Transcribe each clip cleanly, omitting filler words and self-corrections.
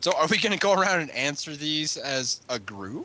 So are we going to go around and answer these as a group?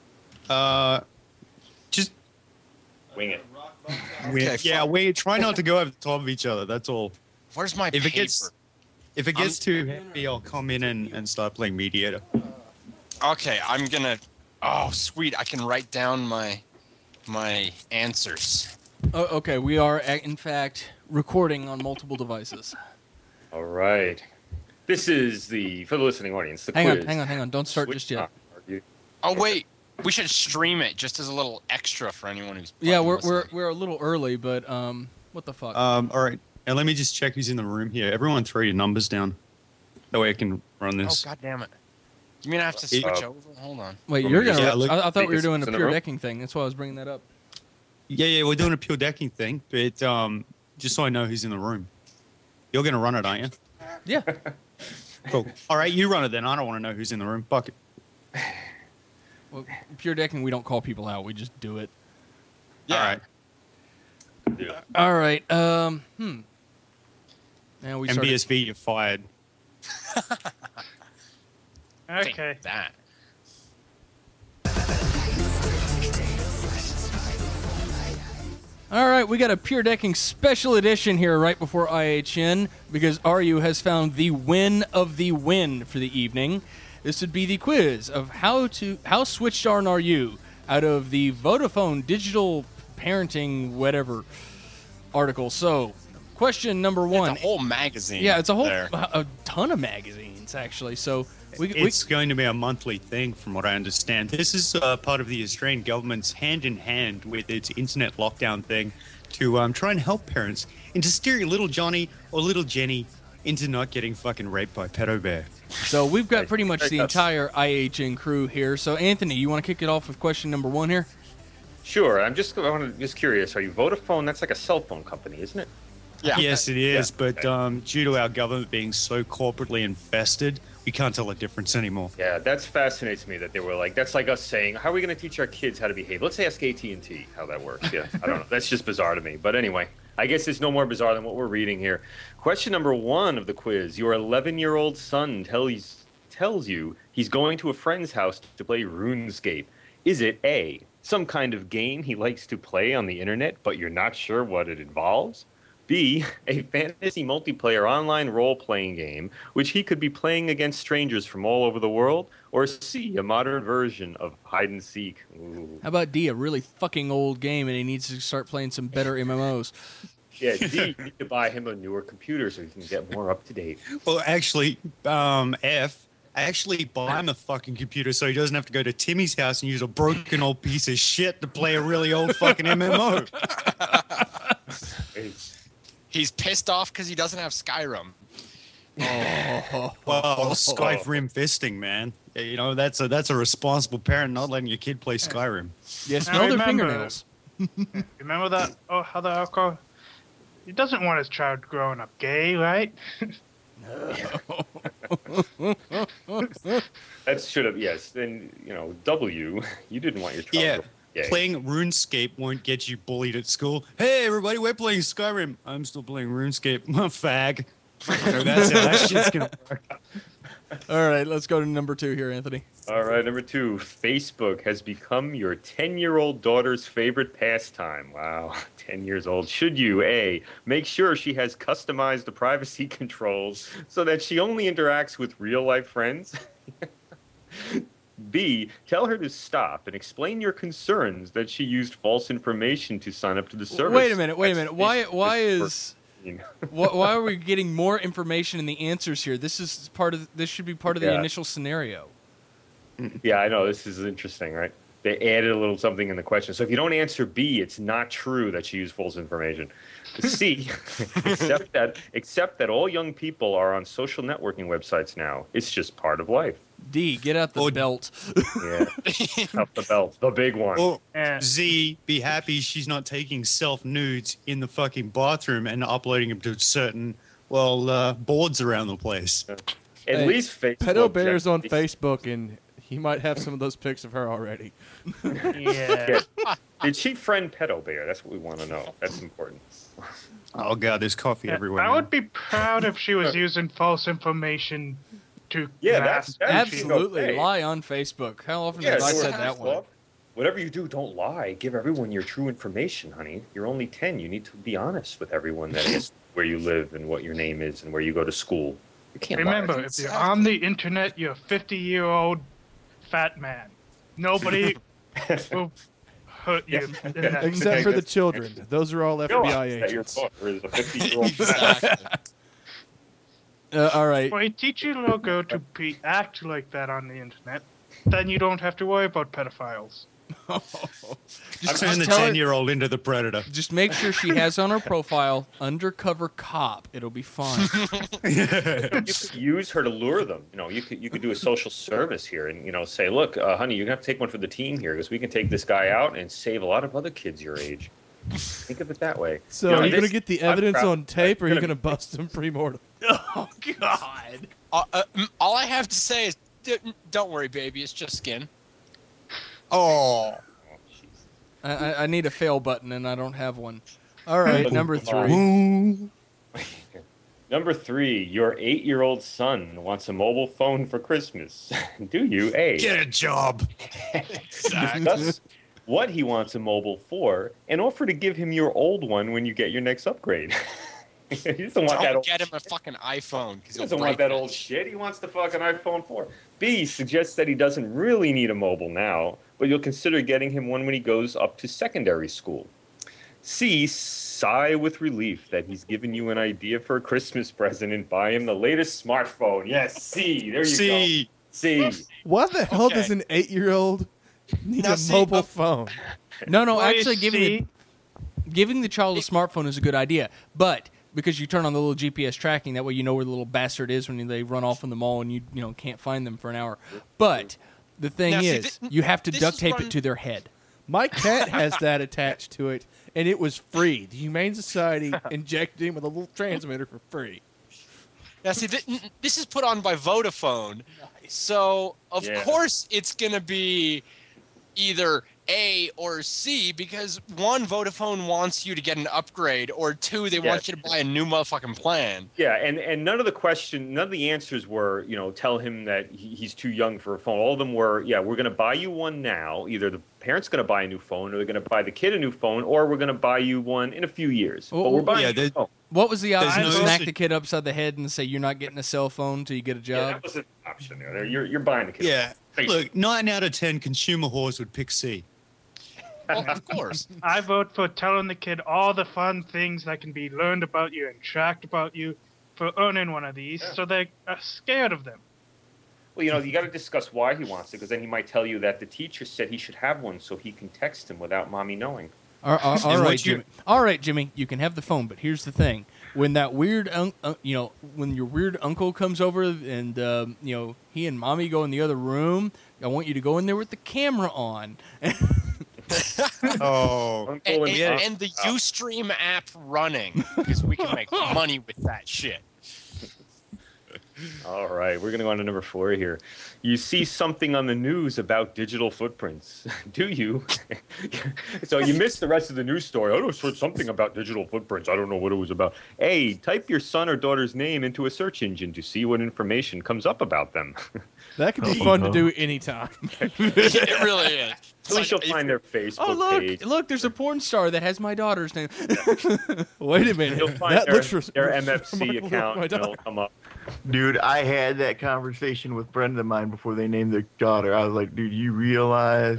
Just wing it. Okay, we try not to go over the top of each other. That's all. Where's my If paper? it gets too heavy, I'll come in and start playing mediator. Okay, I'm going to... Oh, sweet. I can write down my answers. Oh, okay, we are, in fact, recording on multiple devices. All right. This is for the listening audience, the hang quiz. Hang on. Don't start just yet. Oh, wait. We should stream it just as a little extra for anyone who's... Yeah, listening. we're a little early, but what the fuck? All right. And let me just check who's in the room here. Everyone throw your numbers down. That way I can run Oh, this. God damn it. You mean I have to switch over? Hold on. Wait, you're gonna... Yeah, look- I thought we were doing a in the pure room? decking thing. That's why I was bringing that up. Yeah, we're doing a pure decking thing, but just so I know who's in the room. You're going to run it, aren't you? Yeah. Cool. All right, you run it then. I don't want to know who's in the room. Fuck it. Well, pure decking, we don't call people out. We just do it. Yeah. All right. All right. Now we started. MBSV, you're fired. Think Okay. that. All right, we got a Pure Decking special edition here right before IHN because RU has found the win of the win for the evening. This would be the quiz of how switched on are you out of the Vodafone digital parenting whatever article. So, question number one. It's a whole magazine. Yeah, it's a ton of magazines actually. So It's going to be a monthly thing, from what I understand. This is part of the Australian government's hand-in-hand with its internet lockdown thing to try and help parents into steering little Johnny or little Jenny into not getting fucking raped by Pedo Bear. So we've got pretty much the entire IHN crew here. So Anthony, you want to kick it off with question number one here? Sure. I'm just curious. Are you Vodafone? That's like a cell phone company, isn't it? Yeah. Yes, it is, Yeah. but due to our government being so corporately infested, we can't tell the difference anymore. Yeah, that fascinates me that they were like, that's like us saying, how are we going to teach our kids how to behave? Let's ask AT&T how that works. Yeah, I don't know. That's just bizarre to me. But anyway, I guess it's no more bizarre than what we're reading here. Question number one of the quiz. Your 11-year-old son tells you he's going to a friend's house to play RuneScape. Is it A, some kind of game he likes to play on the internet, but you're not sure what it involves? B, a fantasy multiplayer online role-playing game, which he could be playing against strangers from all over the world? Or C, a modern version of hide-and-seek? Ooh. How about D, a really fucking old game and he needs to start playing some better MMOs? Yeah, D, you need to buy him a newer computer so he can get more up-to-date. Well, actually, F, actually buy him a fucking computer so he doesn't have to go to Timmy's house and use a broken old piece of shit to play a really old fucking MMO. He's pissed off because he doesn't have Skyrim. Well, Skyrim fisting, man. Yeah, you know, that's a responsible parent not letting your kid play Skyrim. Yeah, I smell their remember. fingernails. Remember that other alcohol? He doesn't want his child growing up gay, right? That should have, yes. Then, W, you didn't want your child Yeah, to gay. playing RuneScape won't get you bullied at school. Hey, everybody, we're playing Skyrim. I'm still playing RuneScape. Fag. So that's how that shit's gonna work. All right, let's go to number two here, Anthony. All right, number two, Facebook has become your 10-year-old daughter's favorite pastime. Wow, 10 years old. Should you, A, make sure she has customized the privacy controls so that she only interacts with real-life friends? B, tell her to stop and explain your concerns that she used false information to sign up to the service. Wait a minute. Why are we getting more information in the answers here? This should be part of the Yeah. initial scenario. Yeah, I know. This is interesting, right? They added a little something in the question. So if you don't answer B, it's not true that she used false information. C, except that all young people are on social networking websites now. It's just part of life. D, get out the belt. Yeah. Up the belt. The big one. Or Yeah. Z, be happy she's not taking self-nudes in the fucking bathroom and uploading them to certain, boards around the place. At least Facebook. Pedo Bear's on generally- Facebook, and he might have some of those pics of her already. Yeah. Did she friend Pedo Bear? That's what we want to know. That's important. Oh, God, there's coffee everywhere. I now. would be proud if she was using false information to Yeah, mass that's cheating. Absolutely. okay. Lie on Facebook. How often Yeah, have I so said it's that one? love. Whatever you do, don't lie. Give everyone your true information, honey. You're only 10. You need to be honest with everyone that is where you live and what your name is and where you go to school. You can't Remember, lie. if you're on the internet, you're a 50-year-old fat man. Nobody will hurt you. in that Except for the children. Those are all FBI that your agents. daughter is a 50-year-old Exactly. All right. Well, you teach your little girl to act like that on the internet, then you don't have to worry about pedophiles. Just Turn the tell her- 10-year-old into the predator. Just make sure she has on her profile undercover cop. It'll be fine. You could use her to lure them. You could do a social service here and say, look, honey, you're gonna have to take one for the team here because we can take this guy out and save a lot of other kids your age. Think of it that way. So You know, are you going to this- get the I'm evidence proud- on tape, or are you gonna going to bust him pre-mortem? Oh God. All I have to say is, don't worry, baby. It's just skin. Oh. I need a fail button and I don't have one. All right, number 3. Ooh. Number 3, your 8-year-old son wants a mobile phone for Christmas. Do you? A. Get a job. Discuss what he wants a mobile for and offer to give him your old one when you get your next upgrade. He doesn't want that Don't old get him a fucking iPhone. He doesn't want that old shit. He wants the fucking iPhone 4. B suggests that he doesn't really need a mobile now, but you'll consider getting him one when he goes up to secondary school. C, sigh with relief that he's given you an idea for a Christmas present and buy him the latest smartphone. Yes, C. There you See. go. C. Why the hell Okay. does an 8-year-old need Now, a see, mobile phone? No, Well, you actually see, giving the child a smartphone is a good idea, but because you turn on the little GPS tracking, that way you know where the little bastard is when they run off in the mall and you can't find them for an hour. But the thing Now, see, is, you have to this duct is tape run- it to their head. My cat has that attached to it, and it was free. The Humane Society injected him with a little transmitter for free. Now, see, this is put on by Vodafone, so of Yeah. course it's gonna be either A or C because one, Vodafone wants you to get an upgrade, or two, they want you to buy a new motherfucking plan. Yeah, and none of the answers were, tell him that he's too young for a phone. All of them were, yeah, we're going to buy you one now. Either the parent's going to buy a new phone, or they're going to buy the kid a new phone, or we're going to buy you one in a few years. Oh, But we're buying yeah, you a phone. What was the option? no Smack issue. the kid upside the head and say you're not getting a cell phone till you get a Yeah, job. that wasn't an option there. You're buying the kid. Yeah. Face Look, 9 out of 10 consumer whores would pick C. Well, of course. I vote for telling the kid all the fun things that can be learned about you and tracked about you for earning one of these, so they are scared of them. Well, you got to discuss why he wants it, because then he might tell you that the teacher said he should have one so he can text him without mommy knowing. All And right, what you- Jimmy. All right, Jimmy. You can have the phone, but here's the thing: when that weird, when your weird uncle comes over and he and mommy go in the other room, I want you to go in there with the camera on. Oh. Uncle And the Ustream app running because we can make money with that shit. All right, we're going to go on to number 4 here. You see something on the news about digital footprints. Do you? So you missed the rest of the news story. I just heard something about digital footprints. I don't know what it was about. A, type your son or daughter's name into a search engine to see what information comes up about them. That could be fun to do anytime. It really is. At least you'll find their Facebook Oh page. look! There's a porn star that has my daughter's name. Wait a minute. You'll find That looks their remarkable MFC for account, my and it'll daughter. come up. Dude, I had that conversation with friends of mine before they named their daughter. I was like, dude, you realize?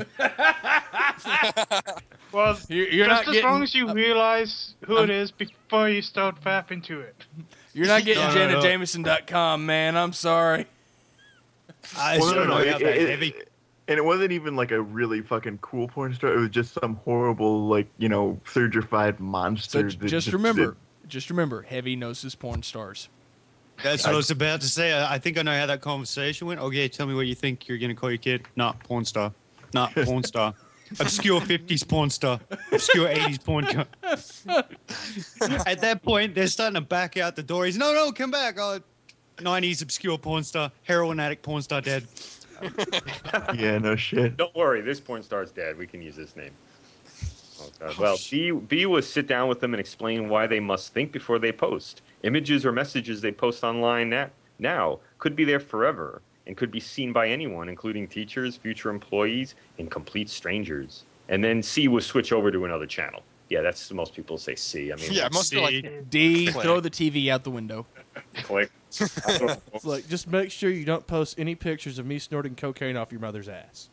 Well, You're just not as long getting. as you realize who it is before you start fapping to it. You're not getting No. JanetJameson.com, man. I'm sorry. I Well, sure no, know it- how that it- heavy. And it wasn't even like a really fucking cool porn star. It was just some horrible, like, surgified So monster. just remember, Heavy knows his porn stars. That's what I was about to say. I think I know how that conversation went. Okay, tell me what you think you're going to call your kid. Not porn star. Not porn star. Obscure 50s porn star. Obscure 80s porn star. At that point, they're starting to back out the door. He's, no, come back. Oh, 90s obscure porn star. Heroin addict porn star dead. Yeah, no shit. Don't worry, this porn star's dead. We can use this name. Oh, God. Well, B was sit down with them and explain why they must think before they post. Images or messages they post online now could be there forever and could be seen by anyone, including teachers, future employees, and complete strangers. And then C was switch over to another channel. Yeah, that's most people say C. I mean, Yeah, most people like D, Click. throw the TV out the window. click. I don't know. It's like, just make sure you don't post any pictures of me snorting cocaine off your mother's ass.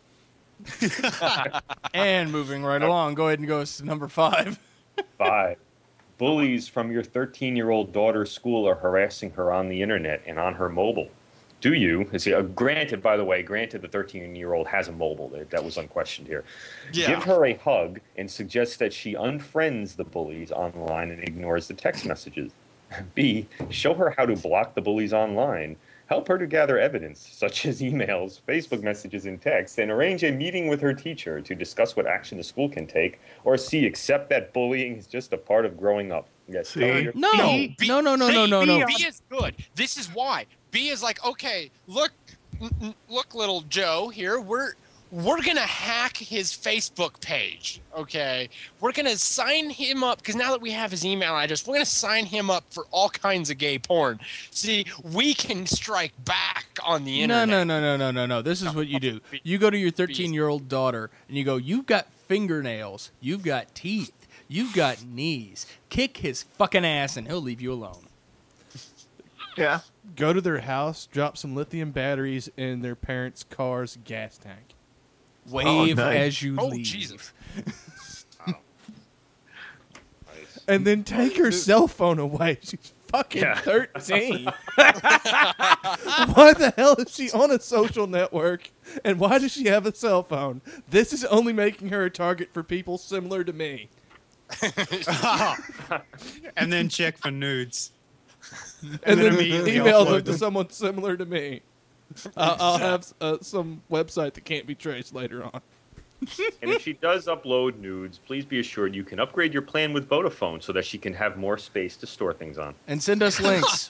And moving right along, go ahead and go to number 5. 5. Bullies from your 13-year-old daughter's school are harassing her on the internet and on her mobile. Do you? Granted, by the way, the 13-year-old has a mobile. That was unquestioned here. Yeah. Give her a hug and suggest that she unfriends the bullies online and ignores the text messages. B. Show her how to block the bullies online. Help her to gather evidence, such as emails, Facebook messages, and texts, and arrange a meeting with her teacher to discuss what action the school can take. Or C. Accept that bullying is just a part of growing up. Yes. See? No, B- no. B is good. This is why. B is like, okay, look, little Joe here. We're gonna hack his Facebook page. Okay, we're gonna sign him up because now that we have his email address, we're gonna sign him up for all kinds of gay porn. See, we can strike back on the internet. No. This is what you do. You go to your 13-year-old daughter and you go, you've got fingernails, you've got teeth, you've got knees. Kick his fucking ass and he'll leave you alone. Yeah. Go to their house, drop some lithium batteries in their parents' car's gas tank. Wave nice. as you Oh, leave. Jesus. And then take her cell phone away. She's fucking Yeah. 13. Why the hell is she on a social network? And why does she have a cell phone? This is only making her a target for people similar to me. And then check for nudes. And then immediately email them upload to them. someone similar to me. I'll have some website that can't be traced later on. And if she does upload nudes, please be assured you can upgrade your plan with Vodafone so that she can have more space to store things on. And send us links.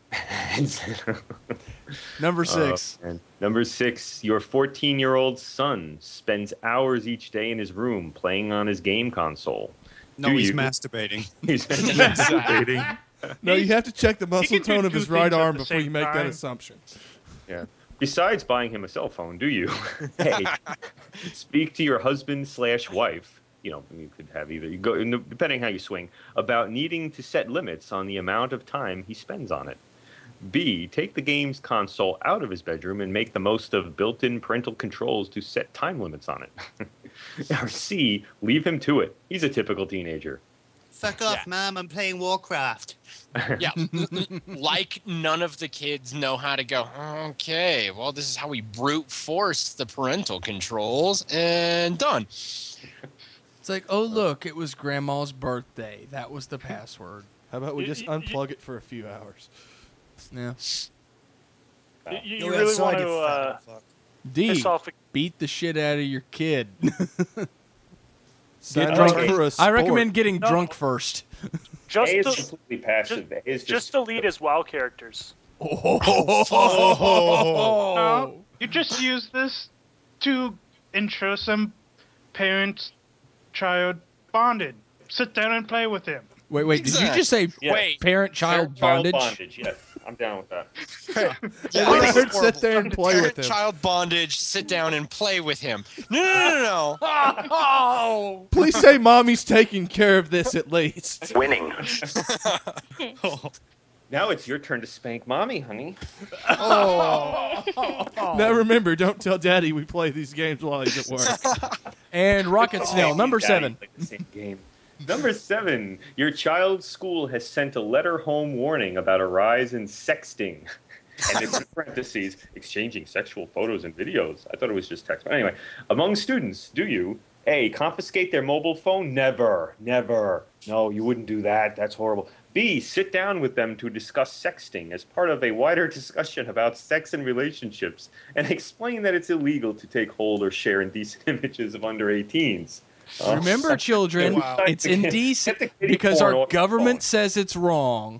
Number 6. And number 6, your 14-year-old son spends hours each day in his room playing on his game console. No, Do he's you? masturbating. He's masturbating. No, you have to check the muscle can do tone of two his right things at arm the before you same make that time. assumption. Yeah. Besides buying him a cell phone, do you? Hey, speak to your husband/wife. You could have either. You go depending how you swing about needing to set limits on the amount of time he spends on it. B. Take the games console out of his bedroom and make the most of built-in parental controls to set time limits on it. Or C. Leave him to it. He's a typical teenager. Fuck off, Mom. I'm playing Warcraft. Yeah, like none of the kids know how to go, okay, well, this is how we brute force the parental controls, and done. It's like, oh, look, it was Grandma's birthday. That was the password. How about we just unplug it for a few hours? Yeah. You Go really outside, want you to fat fuck. D, piss off. beat the shit out of your kid. Sign Get up drunk. for a I sport. recommend getting No. drunk first. Just A is to, completely passive. A is just delete his WoW characters. No, you just use this to ensure some parent-child bonded. Sit down and play with him. Wait, did you just say Yeah. Wait, parent-child bondage? Yes, I'm down with that. yeah, I that's heard horrible. sit there and play with him. Child bondage, sit down and play with him. No. Please say mommy's taking care of this at least. Winning. Now it's your turn to spank mommy, honey. Now remember, don't tell daddy we play these games while he's at work. And Rocket Snail, number Daddy, 7. like the same game. Number 7, your child's school has sent a letter home warning about a rise in sexting. And it's in parentheses, exchanging sexual photos and videos. I thought it was just text. But anyway, among students, do you, A, confiscate their mobile phone? Never. No, you wouldn't do that. That's horrible. B, sit down with them to discuss sexting as part of a wider discussion about sex and relationships and explain that it's illegal to take hold or share indecent images of under 18s. Remember, children, Wow. it's indecent Get the kitty because porn our off the government phone. says it's wrong.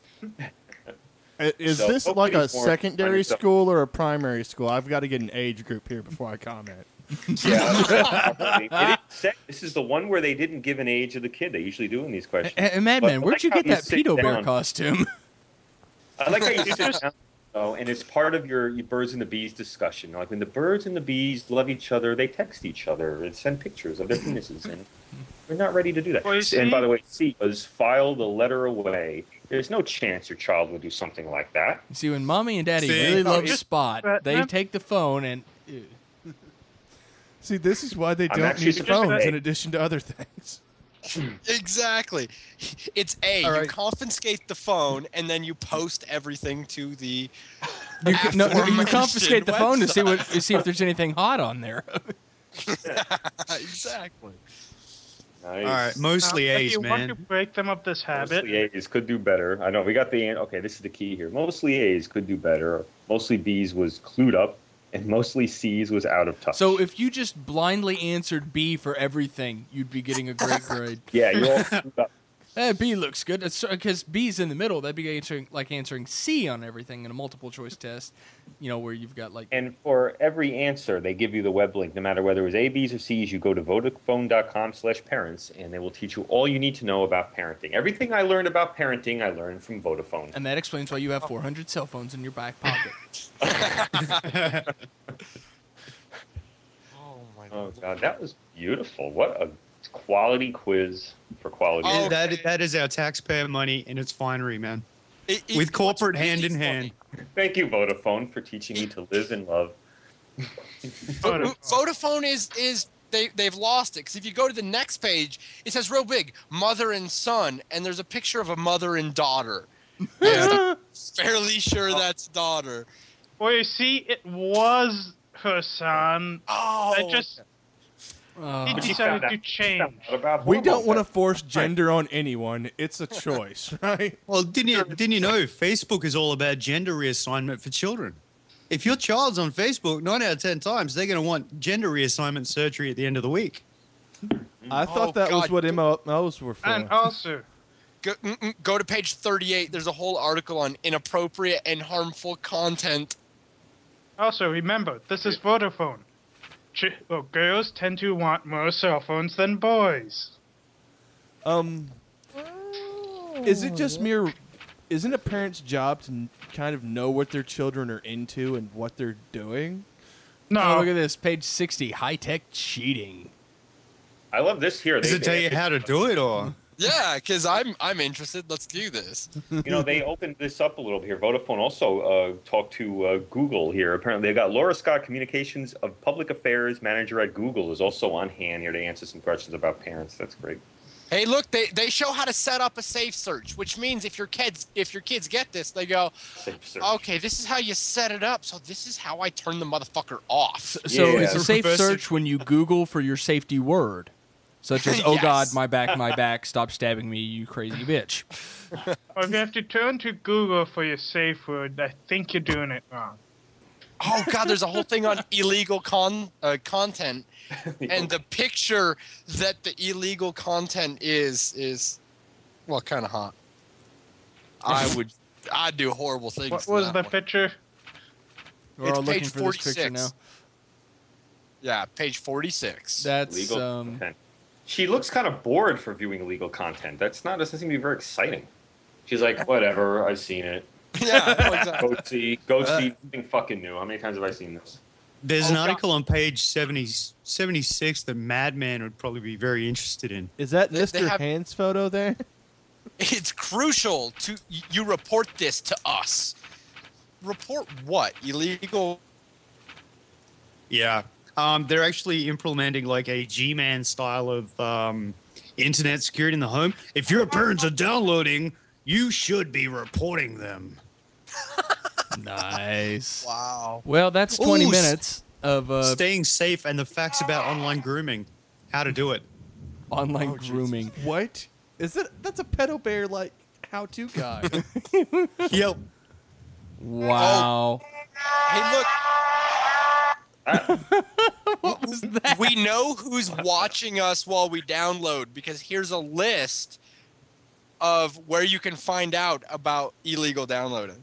Is So, this hopefully like a it's more secondary funny stuff. school or a primary school? I've got to get an age group here before I comment. Yeah, this is the one where they didn't give an age of the kid. They usually do in these questions. Hey, Madman, But I where'd like you how get that sit pedo bear down. costume? I like how you sit down. Oh, and it's part of your birds and the bees discussion. Like when the birds and the bees love each other, they text each other and send pictures of their penises, and we're not ready to do that. Well, you And by see- the way, C was file the letter away. There's no chance your child would do something like that. You see, when mommy and daddy See? really No, love just- Spot, they Batman? take the phone and. See, this is why they I'm don't actually need surprised. phones in addition to other things. Exactly. It's A, All you right. confiscate the phone, and then you post everything to the You, no, you aforementioned confiscate the phone to see website. see if there's anything hot on there. Exactly. Nice. All right, mostly If A's, you want to man. break them of this habit, Mostly A's could do better. I know we got the okay. This is the key here. Mostly A's could do better. Mostly B's was clued up, and mostly C's was out of touch. So if you just blindly answered B for everything, you'd be getting a great grade. yeah, you all clued up. B looks good because B's in the middle. That'd be answering C on everything in a multiple choice test. You know, where you've got like. And for every answer, they give you the web link. No matter whether it was A, B's, or C's, you go to Vodafone.com/parents, and they will teach you all you need to know about parenting. Everything I learned about parenting, I learned from Vodafone. And that explains why you have 400 cell phones in your back pocket. Oh my Oh God, that was beautiful. What a quality quiz for quality. Oh, That is our taxpayer money in its finery, man. It- With what's corporate really hand in funny- hand. Thank you, Vodafone, for teaching me to live and love. Vodafone is they've lost it because if you go to the next page, it says real big mother and son, and there's a picture of a mother and daughter. I'm fairly sure that's daughter. well, you see, it was her son. Oh, I just he But she decided found out- to she found change. out about We hormone don't want to therapy. force gender on anyone. It's a choice, right? Well, didn't you know Facebook is all about gender reassignment for children? If your child's on Facebook, 9 out of 10 times they're going to want gender reassignment surgery at the end of the week. I thought that was God. what MMOs were for. And also, go to page 38. There's a whole article on inappropriate and harmful content. remember, this is Vodafone. Girls tend to want more cell phones than boys. Is it just mere? Isn't a parent's job to kind of know what their children are into and what they're doing? No, Oh, look at this. Page 60. High-tech cheating. I love this here. Does it tell you how to do it, or? Yeah, because I'm interested. Let's do this. You know, they opened this up a little bit here. Vodafone also talked to Google here. Apparently, they got Laura Scott, Communications of Public Affairs Manager at Google, is also on hand here to answer some questions about parents. That's great. Hey, look, they show how to set up a safe search, which means if your kids get this, they go, Safe search. okay, this is how you set it up. So this is how I turn the motherfucker off. So Yeah. it's a safe Reverse search when you Google for your safety word, such as "Oh Yes. God, my back, stop stabbing me, you crazy bitch." or if you have to turn to Google for your safe word, I think you're doing it wrong. Oh God, there's a whole thing on illegal content, and the picture that the illegal content is well, kind of hot. I'd do horrible things. What to was that the one. picture? We're It's all looking page for this picture 46. now. Yeah, page 46. That's Legal content. She looks kind of bored for viewing illegal content. Doesn't seem to be very exciting. She's like, whatever, I've seen it. Yeah, exactly. Go see something fucking new. How many times have I seen this? There's Oh, an God. article on page 76 that Madman would probably be very interested in. Is that They Mr. have- Hand's photo there? It's crucial to you report this to us. Report what? Illegal? Yeah. They're actually implementing like a G-Man style of internet security in the home. If your parents are downloading, you should be reporting them. nice. Wow. Well, that's 20 Ooh, minutes of Staying safe and the facts about online grooming. How to do it. online grooming. What? Is it? That's a pedo bear like how-to guide. Yep. Wow. Hey, look. What was that? We know who's watching us while we download because here's a list of where you can find out about illegal downloading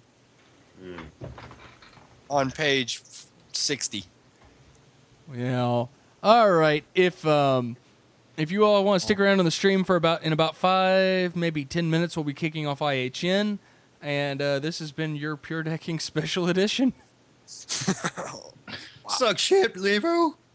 on page 60. Well, all right. If you all want to stick around on the stream for about 5, maybe 10 minutes, we'll be kicking off IHN, and this has been your Pure Decking Special Edition. Suck shit, Levo.